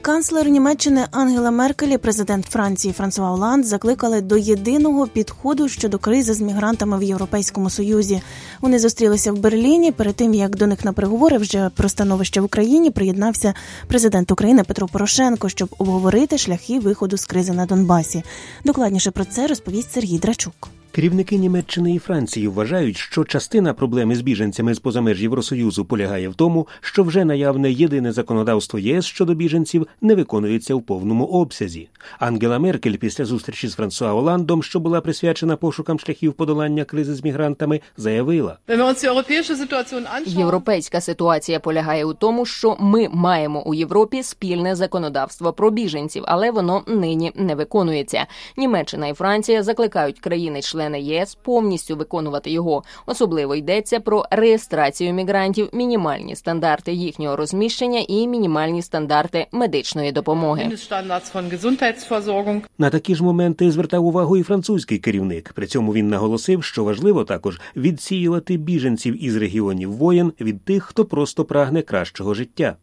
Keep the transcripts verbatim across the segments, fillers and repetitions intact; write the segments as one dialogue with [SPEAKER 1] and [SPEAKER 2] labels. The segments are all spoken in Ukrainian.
[SPEAKER 1] Канцлер Німеччини Ангела Меркель і президент Франції Франсуа Оланд закликали до єдиного підходу щодо кризи з мігрантами в Європейському Союзі. Вони зустрілися в Берліні. Перед тим, як до них на переговори вже про становище в Україні, приєднався президент України Петро Порошенко, щоб обговорити шляхи виходу з кризи на Донбасі. Докладніше про це розповість Сергій Драчук.
[SPEAKER 2] Керівники Німеччини і Франції вважають, що частина проблеми з біженцями з поза меж Євросоюзу полягає в тому, що вже наявне єдине законодавство ЄС щодо біженців не виконується в повному обсязі. Ангела Меркель після зустрічі з Франсуа Оландом, що була присвячена пошукам шляхів подолання кризи з мігрантами, заявила:
[SPEAKER 3] Європейська ситуація полягає у тому, що ми маємо у Європі спільне законодавство про біженців, але воно нині не виконується. Німеччина і Франція закликають країни-члени ЄС повністю виконувати його. Особливо йдеться про реєстрацію мігрантів, мінімальні стандарти їхнього розміщення і мінімальні стандарти медичної допомоги.
[SPEAKER 2] На такі ж моменти звертав увагу і французький керівник. При цьому він наголосив, що важливо також відсіювати біженців із регіонів воєн від тих, хто просто прагне кращого життя.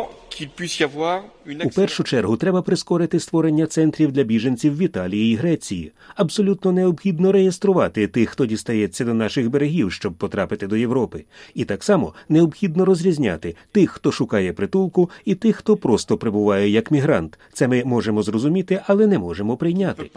[SPEAKER 2] У першу чергу треба прискорити створення центрів для біженців в Італії і Греції. Абсолютно необхідно реєструвати тих, хто дістається до наших берегів, щоб потрапити до Європи. І так само необхідно розрізняти тих, хто шукає притулку, і тих, хто просто прибуває як мігрант. Це ми можемо зрозуміти, але не можемо прийняти.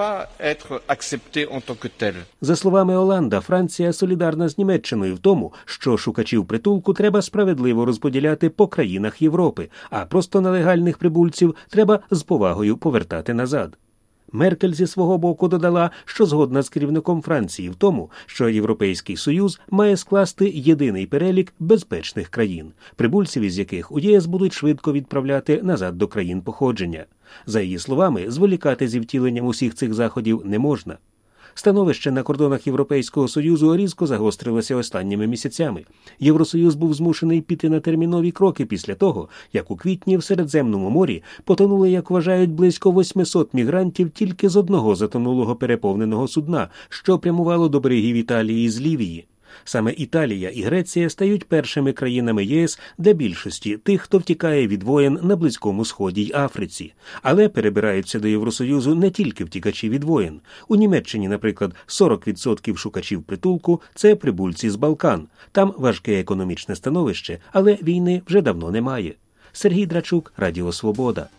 [SPEAKER 2] За словами Оланда, Франція солідарна з Німеччиною в тому, що шукачів притулку треба справедливо розподіляти по країнах Європи, а просто нелегальних прибульців треба з повагою повертати назад. Меркель зі свого боку додала, що згодна з керівником Франції в тому, що Європейський Союз має скласти єдиний перелік безпечних країн, прибульців із яких у ЄС будуть швидко відправляти назад до країн походження. За її словами, зволікати зі втіленням усіх цих заходів не можна. Становище на кордонах Європейського Союзу різко загострилося останніми місяцями. Євросоюз був змушений піти на термінові кроки після того, як у квітні в Середземному морі потонули, як вважають, близько восьмисот мігрантів тільки з одного затонулого переповненого судна, що прямувало до берегів Італії з Лівії. Саме Італія і Греція стають першими країнами ЄС для більшості тих, хто втікає від воєн на Близькому Сході й Африці. Але перебираються до Євросоюзу не тільки втікачі від воєн. У Німеччині, наприклад, сорок відсотків шукачів притулку – це прибульці з Балкан. Там важке економічне становище, але війни вже давно немає. Сергій Драчук, Радіо Свобода.